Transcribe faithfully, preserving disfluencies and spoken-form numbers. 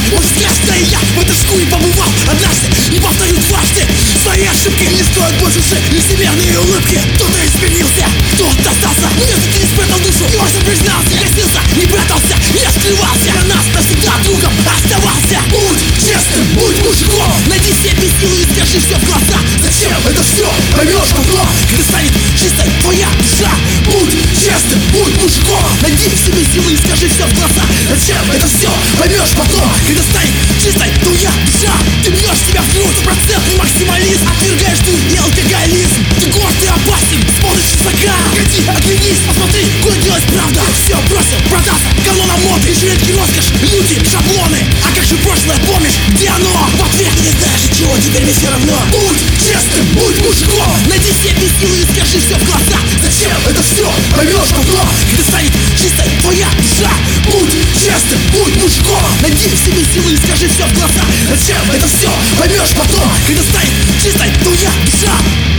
Очень страшно, и я в этой шкуре побывал однажды и повторю дважды. Свои ошибки не стоят больше уже лицемерные улыбки. Кто-то изменился, кто-то остался. Нет, ты не спрятал душу, и он признался. Я снился, не прятался, я скрывался. На нас навсегда другом оставался. Будь честным, будь мужиком. Найди в себе силы и скажи все в глаза. Зачем это все? Поймешь потом, когда станет чистой твоя душа. Будь честным, будь мужиком. Найди в себе силы и скажи все в глаза. Зачем это все? Поймешь потом, когда станет чистой твоя душа. Ты бьешь себя в грудь, процентный максимализм. Отвергаешь ты и алкоголизм. Ты горд и опасен, смотришь высока. Погоди, оглянись, посмотри, куда делась правда. Все бросил, продался, канона моды. И жилетки роскошь, люди, шаблоны. А как же прошлое, помнишь, где оно? В ответ не знаешь, от чего теперь мне все равно. Будь честным, будь мужиком. Найди в себе силы и скажи все в глаза. Зачем это все? Поймешь потом, когда станет чистой твоя душа. Будь честным, будь мужиком. Найди в себе силы и скажи все в глаза. Зачем это все? Поймешь потом, когда станет чистой твоя душа.